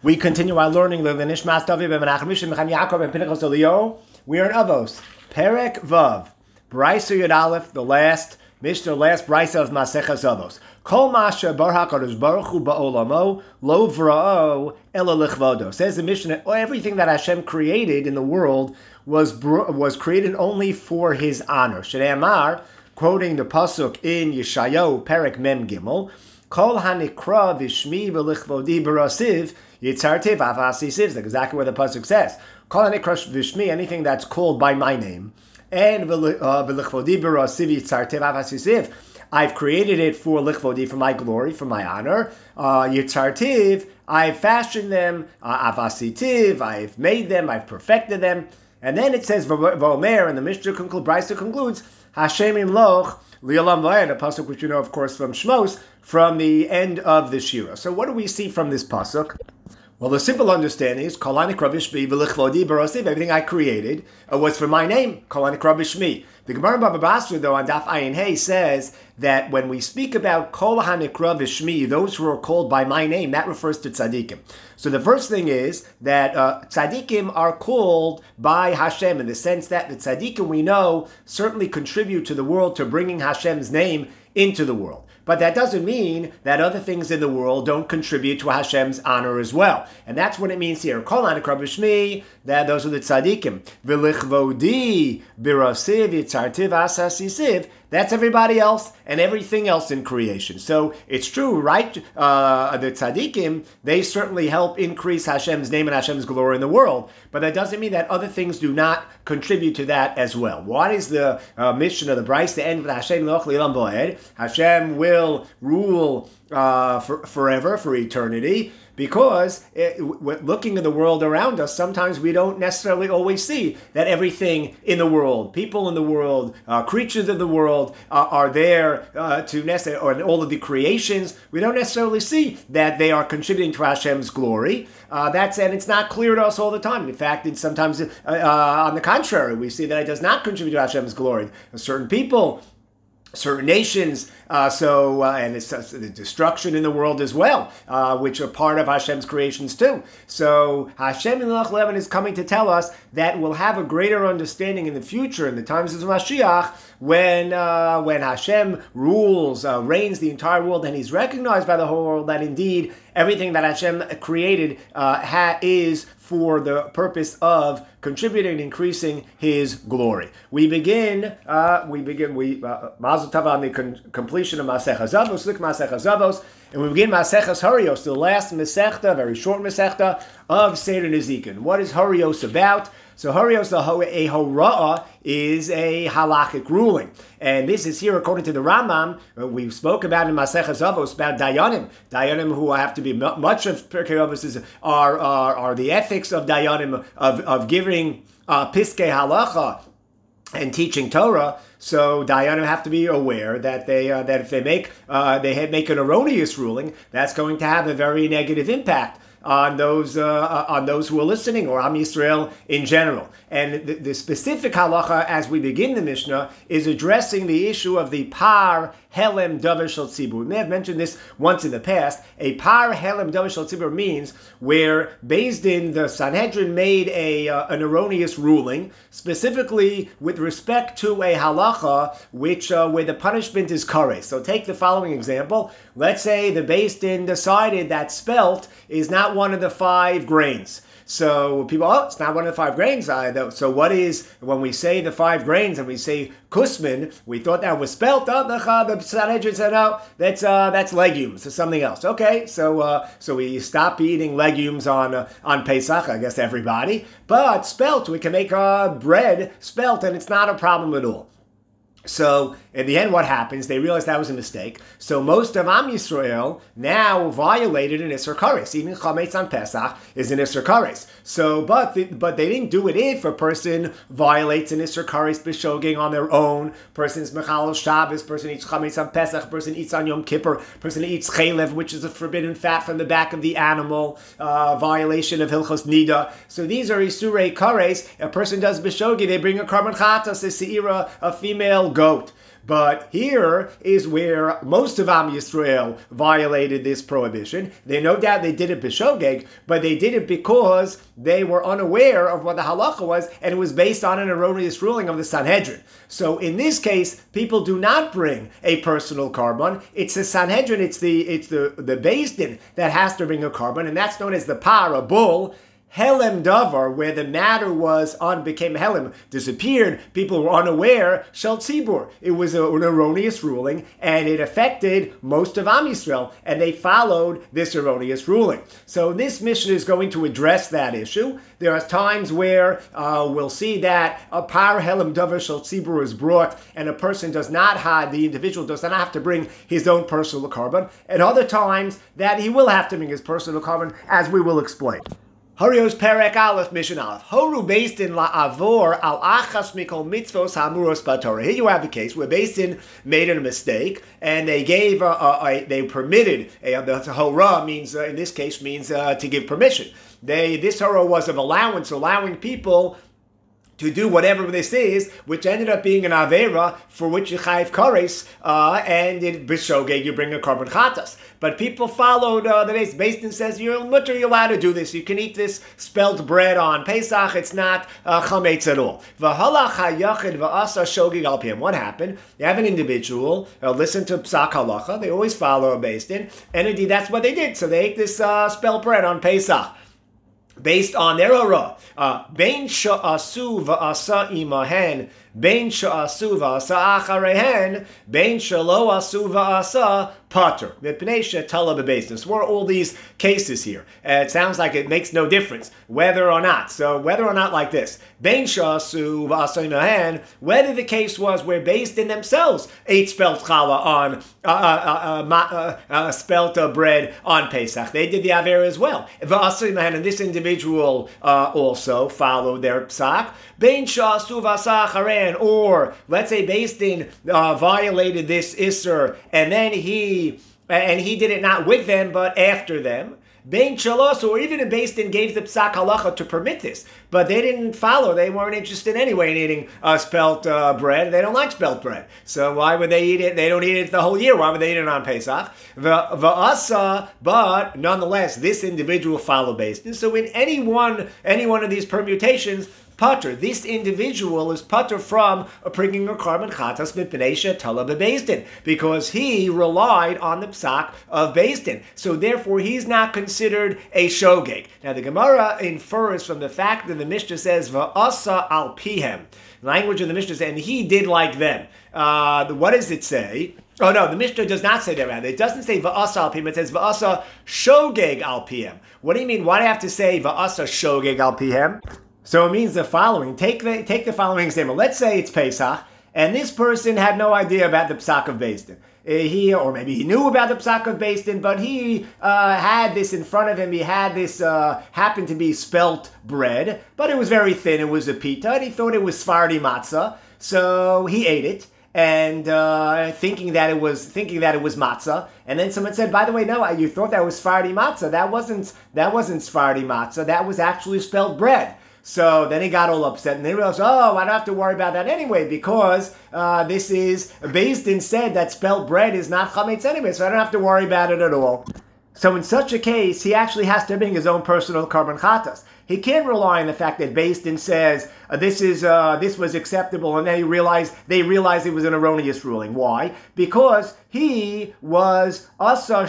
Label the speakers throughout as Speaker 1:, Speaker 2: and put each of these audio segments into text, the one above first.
Speaker 1: We continue our learning. We are in Avos. Perek Vav. Brisa Yud Aleph, the last Mishnah, last Brisa of Maseches Avos. Kol Masha Bar HaKadosh Baruch Hu Ba'olamo Lo Vra'o Ela Lichvodo. Says the Mishnah, everything that Hashem created in the world was created only for His honor. Shnei Amar, quoting the pasuk in Yeshayahu Perek Mem Gimel, Kol Hanikra Vishmi V'Lichvodi B'Rasiv Yitzartiv Avasisiv. That's exactly what the pasuk says. Kol Hanikra Vishmi, anything that's called by my name, and V'Lichvodi B'Rasiv Yitzartiv Avasisiv. I've created it for lichvodi, for my glory, for my honor. Yitzartiv, I've fashioned them. Avasitiv, I've made them, I've perfected them. And then it says V'Omer, and the Mishnah Brisa concludes Hashem Imloch Li'olam V'ed, a pasuk which you know, of course, from Shmos, from the end of the Shira. So what do we see from this pasuk? Well, the simple understanding is everything I created was for my name. The Gemara Baba Basra, though, on Daf Ayin Hey says that when we speak about Kol HaNikra V'Shmi, those who are called by my name, that refers to tzaddikim. So the first thing is that tzaddikim are called by Hashem in the sense that the tzaddikim we know certainly contribute to the world, to bringing Hashem's name into the world. But that doesn't mean that other things in the world don't contribute to Hashem's honor as well. And that's what it means here. Kol HaNikra V'Shmi, that those are the tzaddikim. V'lichvodi b'rasiv yitzartiv asasisiv, that's everybody else and everything else in creation. So it's true, right? The tzaddikim, they certainly help increase Hashem's name and Hashem's glory in the world. But that doesn't mean that other things do not contribute to that as well. What is the mission of the Bryce to end with Hashem Loch Li'olam V'ed? Hashem will rule forever, for eternity. Because looking at the world around us, sometimes we don't necessarily always see that everything in the world, people in the world, creatures in the world are there to necessarily, or all of the creations, we don't necessarily see that they are contributing to Hashem's glory. And it's not clear to us all the time. In fact, it's sometimes on the contrary, we see that it does not contribute to Hashem's glory. Certain people, certain nations, and it's the destruction in the world as well, which are part of Hashem's creations too. So Hashem Melech Levin is coming to tell us that we'll have a greater understanding in the future, in the times of Mashiach, when Hashem rules, reigns the entire world, and He's recognized by the whole world that indeed everything that Hashem created is for the purpose of contributing and increasing His glory. We begin Mazel Tov on the completion of Maseches Avos, Lik Maseches Avos, and we begin Maseches Harios, the last Masechta, very short Masechta of Seder Nezikin. What is Harios about? So Harios, a Hora'ah, is a halachic ruling. And this is here according to the Rambam. We spoke about in Maseches Avos about Dayanim. Dayanim who have to be, much of Pirkei Avos are the ethics of Dayanim, of giving Piskei Halacha and teaching Torah. So Dayanim have to be aware that if they make an erroneous ruling, that's going to have a very negative impact on those who are listening, or Am Yisrael in general. And the specific halacha as we begin the Mishnah is addressing the issue of the par helem davar shel tzibur. We may have mentioned this once in the past. A par helem davar shel tzibur means where Beis Din, the Sanhedrin, made an erroneous ruling, specifically with respect to a halacha where the punishment is kares. So take the following example. Let's say the Beis Din decided that spelt is not one of the 5 grains. So people, it's not one of the 5 grains. So what is, when we say the 5 grains and we say kusmin, we thought that was spelt. The Sanhedrin said, no, that's legumes. It's something else. Okay, so we stop eating legumes on Pesach, I guess everybody. But spelt, we can make bread spelt, and it's not a problem at all. So in the end, what happens? They realized that was a mistake. So most of Am Yisrael now violated an Isser Kares. Even Chametz on Pesach is an Isser Kares. So, but they didn't do it if a person violates an Isser Kares b'shogeg on their own. Person's Mechal Shabbos. Person eats Chametz on Pesach. Person eats on Yom Kippur. Person eats Chalev, which is a forbidden fat from the back of the animal. Violation of Hilchos Nida. So these are Isurei Kares. A person does b'shogeg. They bring a Karban Chatas, a Seira, a female goat. But here is where most of Am Yisrael violated this prohibition. No doubt they did it b'shogeg, but they did it because they were unaware of what the halacha was, and it was based on an erroneous ruling of the Sanhedrin. So in this case, people do not bring a personal carbon. It's the Sanhedrin, it's the Beis Din that has to bring a carbon, and that's known as the par, a bull. Helem davar, where the matter became helem, disappeared, people were unaware, shel tzibur. It was an erroneous ruling, and it affected most of Am Yisrael, and they followed this erroneous ruling. So this mission is going to address that issue. There are times where we'll see that a par helem davar shel tzibur is brought, and a person does not have, the individual does not have to bring his own personal carbon, and other times that he will have to bring his personal carbon, as we will explain. Harios Perek Aleph Mission Aleph. Horu Beis Din la'avor al achas mikol mitzvos hamuros b'Torah. Here you have the case where Beis Din made a mistake and they gave they permitted the hora means in this case means to give permission. This hora was of allowance, allowing people to do whatever this is, which ended up being an avera for which you chayiv kares, and in b'shogeg you bring a carbon chatas. But people followed the Beis Din says you're allowed to do this. You can eat this spelt bread on Pesach. It's not chametz at all. V'halach hayachid v'asa shogeg al piyam. What happened? You have an individual listen to psak halacha. They always follow a Beis Din, and indeed that's what they did. So they ate this spelt bread on Pesach, based on their hora. Bein sha'asu v'asa imahen, bein sha'asu v'asa acharehen, bein shalo asu v'asa pater. Mipnei she'tala bebeis din. So what are all these cases here? It sounds like it makes no difference whether or not. So whether or not like this, bein sha'asu v'asa imahen, whether the case was where Beis Din themselves ate spelt challah on spelt bread on Pesach, they did the aver as well. V'asa imahen, and this individual also followed their psak. Bein sha'asu v'asa acharehen, or let's say Beis Din violated this isser, and then he did it not with them but after them. Bein shalos, or even a Beis Din gave the psak halacha to permit this, but they didn't follow. They weren't interested anyway in eating spelt bread. They don't like spelt bread, so why would they eat it? They don't eat it the whole year. Why would they eat it on Pesach? V'asa, but nonetheless, this individual followed Beis Din. So in any one of these permutations, pater, this individual is pater from bringing a carbon chatas mipnei she'tala bebeis din, because he relied on the psak of Beis Din. So therefore, he's not considered a shogeg. Now the Gemara infers from the fact that the Mishnah says va'asa al pihem, language of the Mishnah says, and he did like them. What does it say? Oh no, the Mishnah does not say that rather. It doesn't say va'asa al pihem, it says va'asa shogeg al pihem. What do you mean? Why do I have to say va'asa shogeg al pihem? So it means the following. Take the following example. Let's say it's Pesach, and this person had no idea about the psak of Beis Din. Or maybe he knew about the psak of Beis Din, but he had this in front of him. He had this happened to be spelt bread, but it was very thin. It was a pita, and he thought it was Sephardi matzah, so he ate it. And thinking that it was matzah, and then someone said, "By the way, no, you thought that was Sephardi matzah. That wasn't Sephardi matzah. That was actually spelt bread." So then he got all upset, and they realized, oh, I don't have to worry about that anyway, because this is, Beis Din said that spelt bread is not chametz anyway, so I don't have to worry about it at all. So in such a case, he actually has to bring his own personal carbon chatas. He can't rely on the fact that Beis Din says this was acceptable, and then they realized it was an erroneous ruling. Why? Because he was asa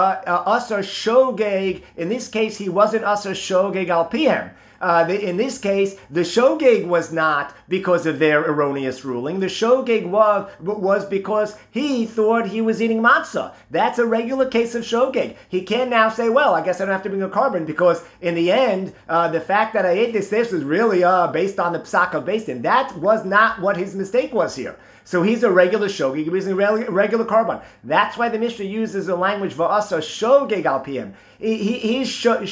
Speaker 1: shogeg. In this case, he wasn't asa shogeg al pihem. In this case, the shogeg was not because of their erroneous ruling. The shogeg was because he thought he was eating matzah. That's a regular case of shogeg. He can now say, well, I guess I don't have to bring a carbon, because in the end, the fact that I ate this was really based on the psak of Beis Din. That was not what his mistake was here. So he's a regular shogeg, he's a regular carbon. That's why the Mishnah uses the language va'asa shogeg al piyam. His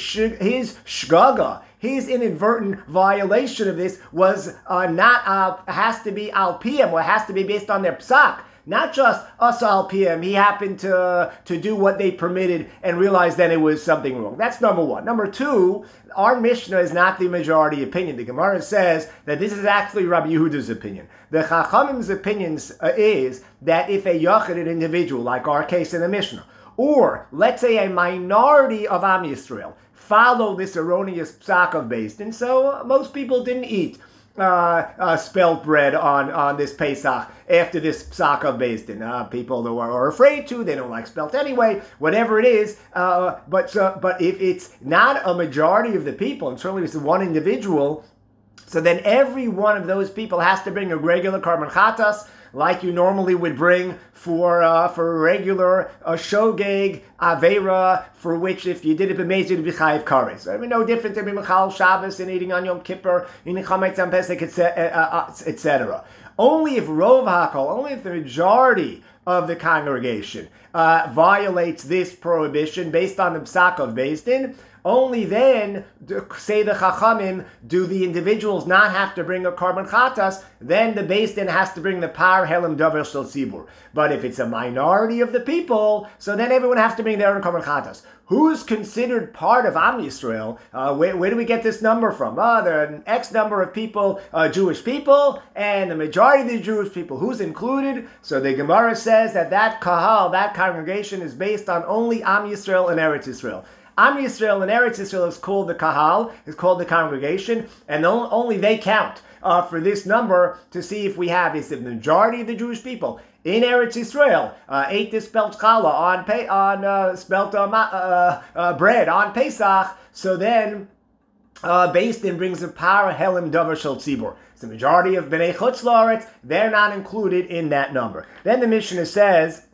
Speaker 1: shgaga, his inadvertent violation of this was has to be al piyam, or has to be based on their psak. Not just asal PM, he happened to do what they permitted and realized then it was something wrong. That's number one. Number two, our Mishnah is not the majority opinion. The Gemara says that this is actually Rabbi Yehuda's opinion. The Chachamim's opinion is that if a yachid, an individual, like our case in the Mishnah, or let's say a minority of Am Yisrael, follow this erroneous psak of Beis Din, so most people didn't eat spelt bread on this Pesach after this psak of Beis Din. People that are afraid to, they don't like spelt anyway, whatever it is. But if it's not a majority of the people, and certainly it's one individual, so then every one of those people has to bring a regular karban chatas, like you normally would bring for a regular shogeg avera, for which if you did it b'mezid, it'd be chayiv kares. I mean, no different than Michal Shabbos and eating on Yom Kippur, eating chametz on Pesach, etc. Only if rov hakol, only if the majority of the congregation violates this prohibition based on the psak of Beis Din, only then, say the Chachamim, do the individuals not have to bring a karban chatas, then the Beis Din has to bring the par helim davar shel tzibur. But if it's a minority of the people, so then everyone has to bring their own karban chatas. Who's considered part of Am Yisrael? Where do we get this number from? There are an X number of people, Jewish people, and the majority of the Jewish people. Who's included? So the Gemara says that kahal, that congregation, is based on only Am Yisrael and Eretz Yisrael. Am Yisrael and Eretz Yisrael is called the kahal, is called the congregation, and only they count for this number to see if we have is the majority of the Jewish people in Eretz Yisrael ate this spelt challah on spelt bread on Pesach. So then Beis Din brings a para helim davar shel tzibur. It's the majority of Bnei Chutz La'aretz. They're not included in that number. Then the Mishnah says,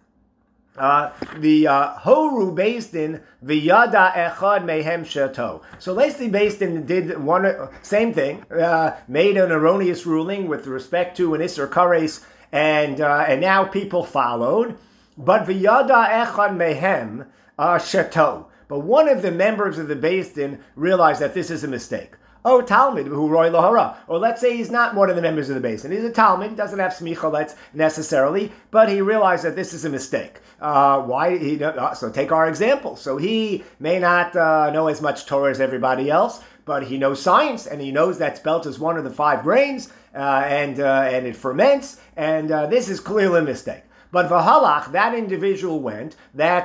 Speaker 1: the Horu Beis Din v'yada echad mehem shato. So Lacey Beis Din did one same thing, made an erroneous ruling with respect to an Isser Kares, and now people followed. But v'yada echad mehem shato. But one of the members of the Beis Din realized that this is a mistake. Oh, Talmud, who roy lahara. Or let's say he's not one of the members of the Beis Din. He's a Talmud, doesn't have smicha necessarily, but he realized that this is a mistake. So take our example. So he may not know as much Torah as everybody else, but he knows science, and he knows that spelt is one of the 5 grains, and it ferments, and this is clearly a mistake. But v'halach, that individual went, that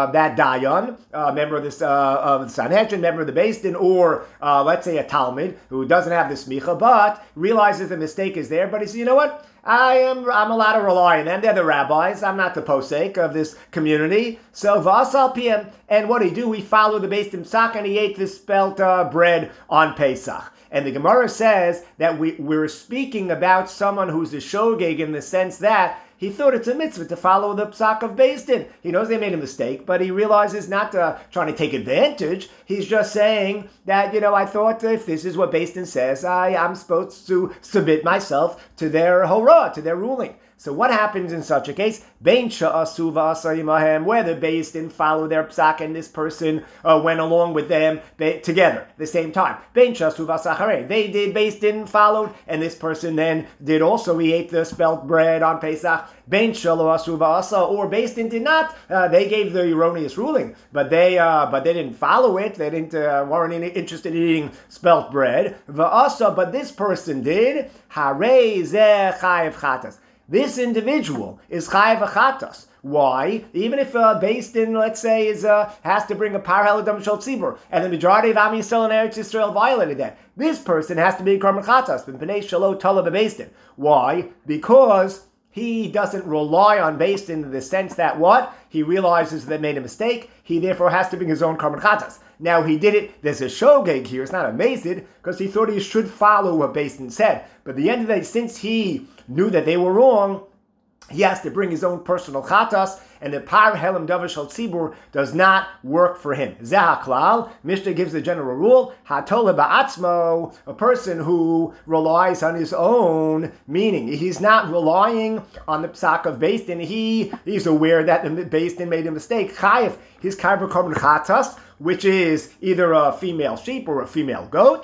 Speaker 1: dayan, member of the Sanhedrin, member of the Beis Din, or let's say a Talmud who doesn't have the smicha, but realizes the mistake is there. But he says, you know what? I'm allowed to rely on them. They're the rabbis. I'm not the posek of this community. So v'asal piem, and what did he do? He followed the Beis Din psak, and he ate this spelt bread on Pesach. And the Gemara says that we're speaking about someone who's a shogeg in the sense that he thought it's a mitzvah to follow the psak of Beis Din. He knows they made a mistake, but he realizes not trying to take advantage. He's just saying that, I thought if this is what Beis Din says, I'm supposed to submit myself to their horah, to their ruling. So what happens in such a case? Bein sha'asu v'asar imahem, where the Beis Din followed their psak and this person went along with them together at the same time. Bein sha'asu v'asar harei, they did, Beis Din followed, and this person then did also. He ate the spelt bread on Pesach. Bein sha'lo asu v'asar, or Beis Din did not. They gave the erroneous ruling, but they didn't follow it. They weren't interested in eating spelt bread. V'asar, but this person did. Harei zeh chayev chatas. This individual is chayav achatas. Why? Even if Beis Din, let's say, has to bring a par heladam shel tzibur, and the majority of Am Yisrael and Eretz Yisrael violated that, this person has to be karban chatas. B'nei shelo tala beBeis Din. Why? Because he doesn't rely on Beis Din in the sense that what? He realizes they made a mistake. He therefore has to bring his own karban chatas. Now he did it, there's a shogeg here, it's not a mazid, because he thought he should follow what Beis Din said. But at the end of the day, since he knew that they were wrong, he has to bring his own personal chatas, and the par helam davar shel tzibur does not work for him. Zeh haklal, Mishnah gives the general rule, hatole ba'atzmo, a person who relies on his own, meaning he's not relying on the psak of Beis Din, he's aware that the Beis Din made a mistake. Chayev, his karban chatas, which is either a female sheep or a female goat.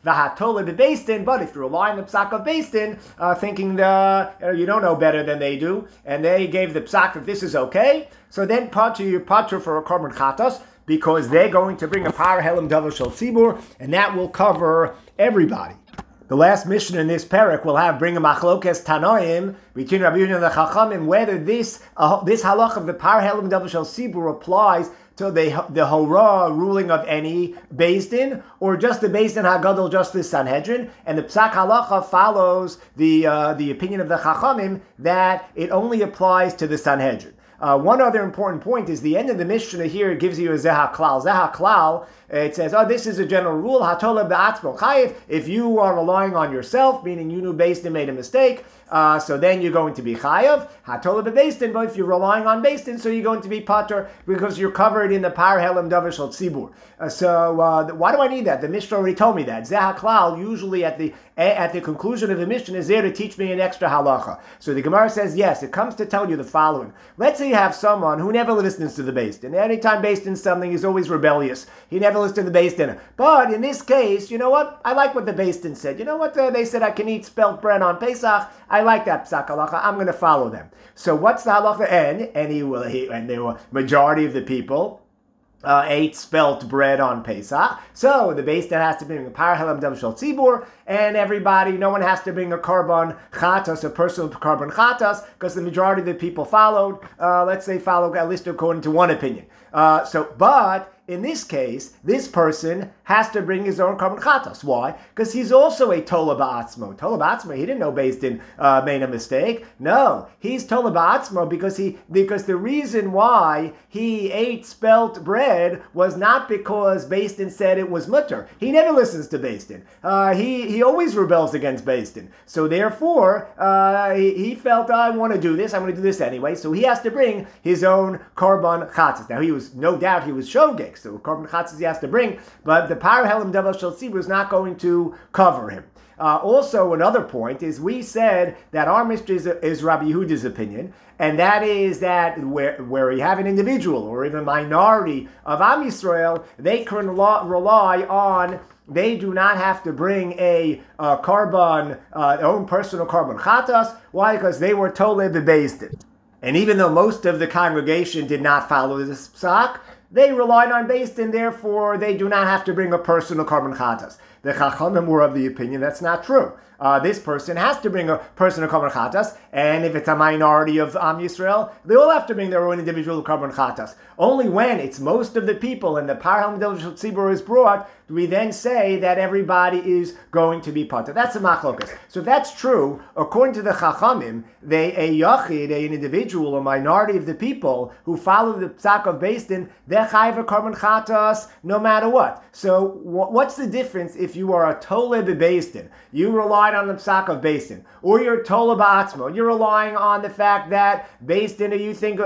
Speaker 1: v'hatole bebeis din. But if you rely on the psak of beis din, thinking you don't know better than they do, and they gave the psak that this is okay, so then you patra for a korban chatas, because they're going to bring a par helam davar shel tzibur, and that will cover everybody. The last mission in this parak will bring a machlokes tanoim between Rabbi Yehuda and the Chachamim whether this halach of the par helam davar shel tzibur applies to the hora ruling of any Beis Din, or just the Beis Din Hagadol, just the Sanhedrin, and the Psak Halacha follows the opinion of the Chachamim that it only applies to the Sanhedrin. One other important point is the end of the Mishnah here gives you a Zeh HaKlal. Zeh HaKlal, it says, this is a general rule, Hatola be'atzmo chayiv, if you are relying on yourself, meaning you knew Beis Din made a mistake, so then you're going to be chayav. Hatola be'Beis Din, but if you're relying on Beis Din, so you're going to be pater because you're covered in the par helam davar shel tzibur. Why do I need that? The Mishnah already told me that. Zeh HaKlal, usually at the conclusion of the Mishnah, is there to teach me an extra halacha. So the Gemara says, yes, it comes to tell you the following. Let's say you have someone who never listens to the Beis Din. Anytime Beis Din something, he's always rebellious. He never listens to the Beis Din. But in this case, you know what? I like what the Beis Din said. You know what? They said I can eat spelt bread on Pesach. I like that psak halacha. I'm going to follow them. So what's the halacha? And the majority of the people ate spelt bread on Pesach. So the Beis Din has to bring a par helam davar shel tzibur, and no one has to bring a korban chatas, a personal korban chatas, because the majority of the people followed, at least according to one opinion. But in this case, this person has to bring his own korban chatas. Why? Because he's also a tola ba'atzmo. Tola ba'atzmo, he didn't know Beis Din made a mistake. No, he's tola ba'atzmo because the reason why he ate spelt bread was not because Beis Din said it was mutter. He never listens to Beis Din. He always rebels against Beis Din. So therefore, he felt, I want to do this. I'm going to do this anyway. So he has to bring his own korban chatas. Now he was shogeg. So korban chatzis he has to bring, but the par helam davar shel tzibur is not going to cover him. Also, another point is we said that our Mishnah is Rabbi Yehuda's opinion, and that is that where you have an individual or even a minority of Am Yisrael, they can rely on. They do not have to bring a own personal korban chatas. Why? Because they were tole bebeis din. And even though most of the congregation did not follow this psak, they relied on Beis Din, therefore they do not have to bring a personal korban chatas. The Chachamim were of the opinion that's not true. This person has to bring a personal korban chatas, and if it's a minority of Am Yisrael, they all have to bring their own individual korban chatas. Only when it's most of the people and the par helam davar shel tzibur is brought, do we then say that everybody is going to be pater. That's a machlokas. So if that's true, according to the Chachamim, a yachid, an individual, a minority of the people who follow the psak of Beis Din, they're chayav korban chatas no matter what. So what's the difference if you are a tole bebeis din? You relied on the psak of Beis Din, or you're tole ba'atzmo. You're relying on the fact that Beis Din, or you think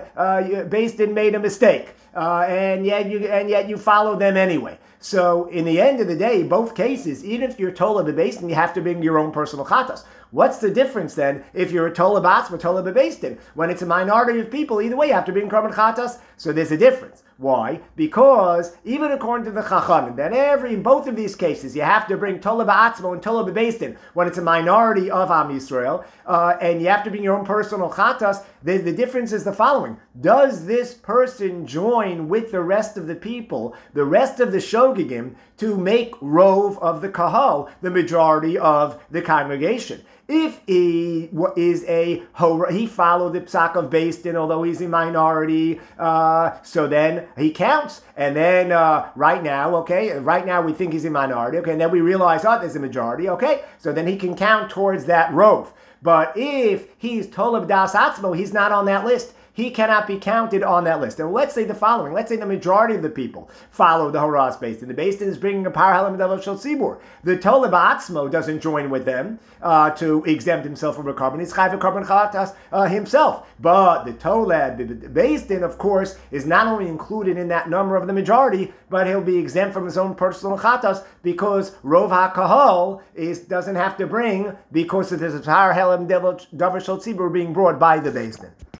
Speaker 1: Beis Din made a mistake, and yet you follow them anyway. So in the end of the day, both cases, even if you're tola bebeis din, you have to bring your own personal chatas. What's the difference then if you're a tola ba'atzmo, tola bebeis din? When it's a minority of people, either way you have to bring korban chatas. So there's a difference. Why? Because even according to the Chachamim, that in both of these cases, you have to bring tola ba'atzmo and tola bebeis din when it's a minority of Am Yisrael, and you have to bring your own personal chatas. The difference is the following: does this person join with the rest of the people, the rest of the shogegim, to make rov of the kahal, the majority of the congregation? If he is he followed the psak of Beis Din, although he's a minority, so then he counts. And then right now we think he's a minority, okay, and then we realize, there's a majority, okay, so then he can count towards that rov. But if he's toleb das atzmo, he's not on that list. He cannot be counted on that list. And let's say the following. Let's say the majority of the people follow the Horas Beis Din. The Beis Din is bringing a par helam davar shel tzibur. The Tole ba'atzmo doesn't join with them to exempt himself from a korban. He's chayv a korban chatas himself. But the Beis Din, of course, is not only included in that number of the majority, but he'll be exempt from his own personal chatas because Rov HaKahal doesn't have to bring because there's a par helam davar shel tzibur being brought by the Beis Din.